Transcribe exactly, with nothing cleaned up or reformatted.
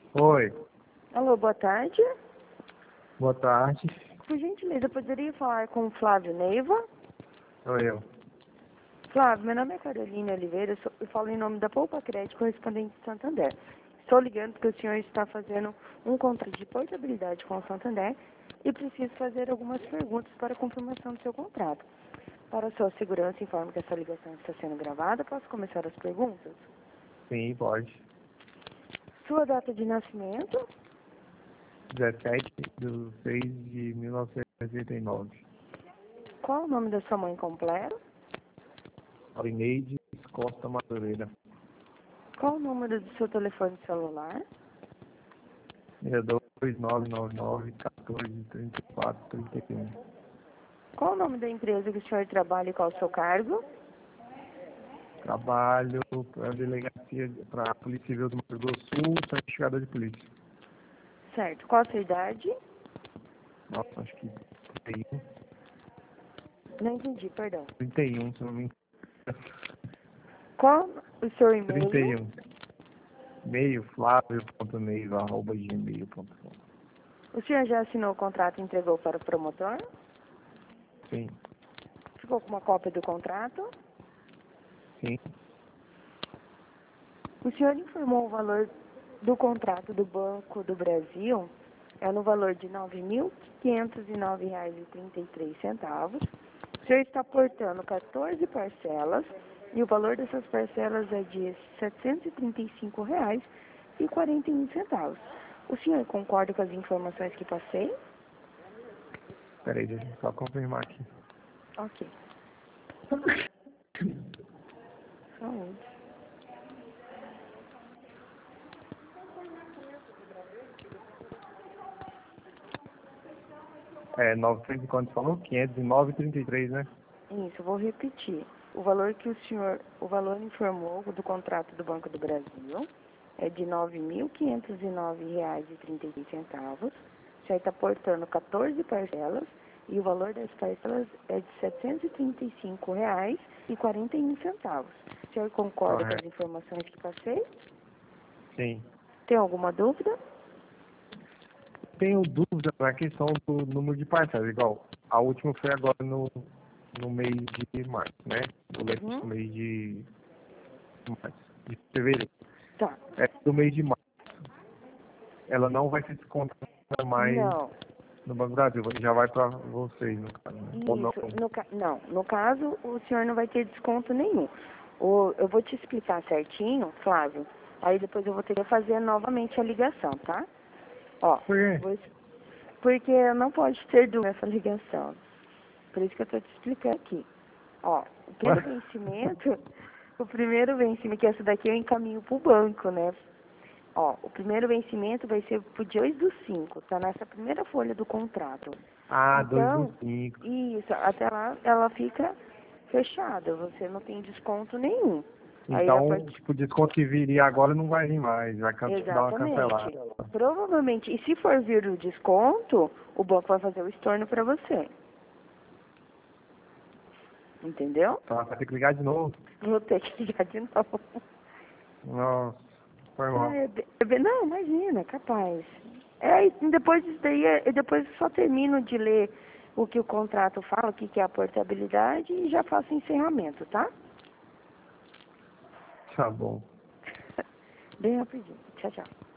Oi, Alô, boa tarde. boa tarde. Por gentileza, eu poderia falar com o Flávio Neiva? Sou eu. Flávio, meu nome é Carolina Oliveira, eu, sou, eu falo em nome da Poupa Crédito, correspondente de Santander. Estou ligando porque o senhor está fazendo um contrato de portabilidade com o Santander e preciso fazer algumas perguntas para a confirmação do seu contrato. Para sua segurança, informo que essa ligação está sendo gravada. Posso começar as perguntas? Sim, pode. Sua data de nascimento? dezessete de seis de mil novecentos e oitenta e nove. Qual o nome da sua mãe completo? Aulineide Costa Madureira. Qual o número do seu telefone celular? seis dois nove nove nove um quatro três quatro três um. Qual o nome da empresa que o senhor trabalha e qual o seu cargo? Trabalho para a delegacia, para a Polícia Civil do Mato Grosso do Sul, sou investigado de polícia. Certo. Qual a sua idade? Nossa, acho que trinta e um. Não entendi, perdão. trinta e um, se não me engano. Qual o seu e-mail? trinta e um. E-mail flávio.neiva arroba gmail ponto com. O senhor já assinou o contrato e entregou para o promotor? Sim, Ficou com uma cópia do contrato? sim. O senhor informou o valor do contrato do Banco do Brasil? É no valor de nove mil quinhentos e nove reais e trinta e três centavos. O senhor está aportando quatorze parcelas e o valor dessas parcelas é de setecentos e trinta e cinco reais e quarenta e um centavos. O senhor concorda com as informações que passei? Peraí, deixa eu só confirmar aqui. Ok. Saúde. É, novecentos e quanto falou? quinhentos e nove e trinta e três, né? Isso, vou repetir. O valor que o senhor, o valor informou do contrato do Banco do Brasil é de nove mil quinhentos e nove reais e trinta e três centavos. O senhor está aportando quatorze parcelas e o valor das parcelas é de setecentos e trinta e cinco reais e quarenta e um centavos. O senhor concorda com as Correto. informações que passei? Sim. Tem alguma dúvida? Tenho dúvida na questão do número de parcelas, igual a última foi agora no, no mês de março, né? Do Uhum. mês de março, de fevereiro. Tá. É do mês de março. Ela não vai ser descontada mais Não. no Banco do Brasil, já vai para vocês, no caso, né? Ou não? Isso, no, ca- não, no caso, o senhor não vai ter desconto nenhum. O, eu vou te explicar certinho, Flávio, aí depois eu vou ter que fazer novamente a ligação, tá? Ó, Por quê? vou es- porque não pode ter dúvida nessa ligação. Por isso que eu tô te explicando aqui. Ó, o primeiro vencimento, o primeiro vencimento, que essa daqui eu encaminho pro banco, né? Ó, o primeiro vencimento vai ser pro dois do cinco, tá nessa primeira folha do contrato. Ah, dois Então, do cinco. isso, até lá ela fica fechada, você não tem desconto nenhum. Aí a Então, partir... tipo, o desconto que viria agora não vai vir mais, vai can- dar uma Exatamente. cancelada. Provavelmente, e se for vir o desconto, o banco vai fazer o estorno para você. Entendeu? Tá, vai ter que ligar de novo. Vou ter que ligar de novo. Nossa, foi Ah, mal. é bem- é bem- não, imagina, capaz. É, e depois disso daí, é- eu depois só termino de ler o que o contrato fala, o que, que é a portabilidade e já faço o encerramento, tá? Tá bom. Bem rapidinho. Tchau, tchau.